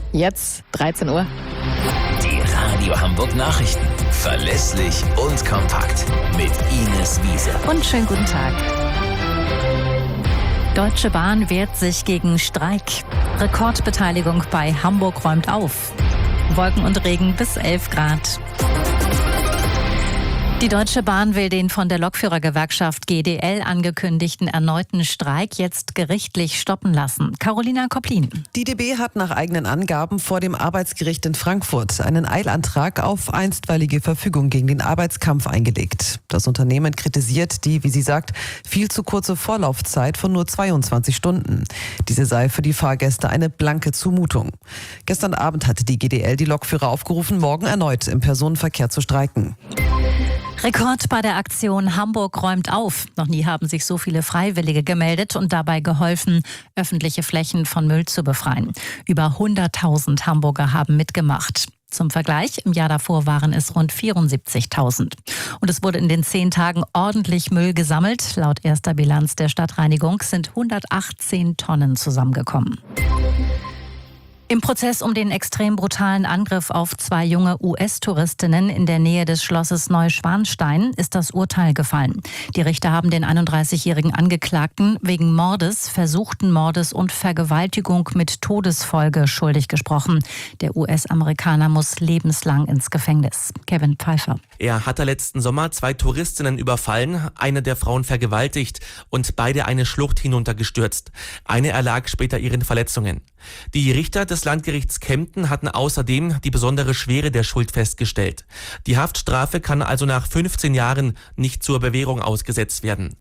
Jetzt 13 Uhr. Die Radio Hamburg Nachrichten. Verlässlich und kompakt. Mit Ines Wiese. Und schönen guten Tag. Deutsche Bahn wehrt sich gegen Streik. Rekordbeteiligung bei Hamburg räumt auf. Wolken und Regen bis 11 Grad. Die Deutsche Bahn will den von der Lokführergewerkschaft GDL angekündigten erneuten Streik jetzt gerichtlich stoppen lassen. Carolina Koplin. Die DB hat nach eigenen Angaben vor dem Arbeitsgericht in Frankfurt einen Eilantrag auf einstweilige Verfügung gegen den Arbeitskampf eingelegt. Das Unternehmen kritisiert die, wie sie sagt, viel zu kurze Vorlaufzeit von nur 22 Stunden. Diese sei für die Fahrgäste eine blanke Zumutung. Gestern Abend hatte die GDL die Lokführer aufgerufen, morgen erneut im Personenverkehr zu streiken. Rekord bei der Aktion Hamburg räumt auf. Noch nie haben sich so viele Freiwillige gemeldet und dabei geholfen, öffentliche Flächen von Müll zu befreien. Über 100.000 Hamburger haben mitgemacht. Zum Vergleich, im Jahr davor waren es rund 74.000. Und es wurde in den 10 Tagen ordentlich Müll gesammelt. Laut erster Bilanz der Stadtreinigung sind 118 Tonnen zusammengekommen. Im Prozess um den extrem brutalen Angriff auf 2 junge US-Touristinnen in der Nähe des Schlosses Neuschwanstein ist das Urteil gefallen. Die Richter haben den 31-jährigen Angeklagten wegen Mordes, versuchten Mordes und Vergewaltigung mit Todesfolge schuldig gesprochen. Der US-Amerikaner muss lebenslang ins Gefängnis. Kevin Pfeiffer. Er hatte letzten Sommer 2 Touristinnen überfallen, eine der Frauen vergewaltigt und beide eine Schlucht hinuntergestürzt. Eine erlag später ihren Verletzungen. Die Richter des Landgerichts Kempten hatten außerdem die besondere Schwere der Schuld festgestellt. Die Haftstrafe kann also nach 15 Jahren nicht zur Bewährung ausgesetzt werden.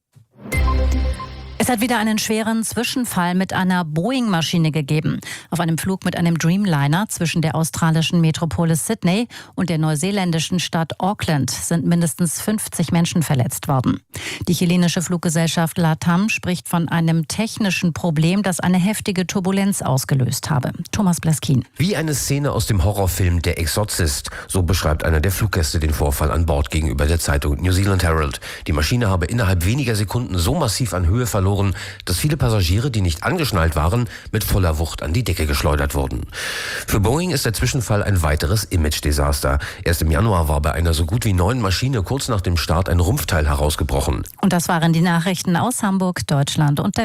Es hat wieder einen schweren Zwischenfall mit einer Boeing-Maschine gegeben. Auf einem Flug mit einem Dreamliner zwischen der australischen Metropole Sydney und der neuseeländischen Stadt Auckland sind mindestens 50 Menschen verletzt worden. Die chilenische Fluggesellschaft LATAM spricht von einem technischen Problem, das eine heftige Turbulenz ausgelöst habe. Thomas Bleskin. Wie eine Szene aus dem Horrorfilm Der Exorzist. So beschreibt einer der Fluggäste den Vorfall an Bord gegenüber der Zeitung New Zealand Herald. Die Maschine habe innerhalb weniger Sekunden so massiv an Höhe verloren, dass viele Passagiere, die nicht angeschnallt waren, mit voller Wucht an die Decke geschleudert wurden. Für Boeing ist der Zwischenfall ein weiteres Image-Desaster. Erst im Januar war bei einer so gut wie neuen Maschine kurz nach dem Start ein Rumpfteil herausgebrochen. Und das waren die Nachrichten aus Hamburg, Deutschland und der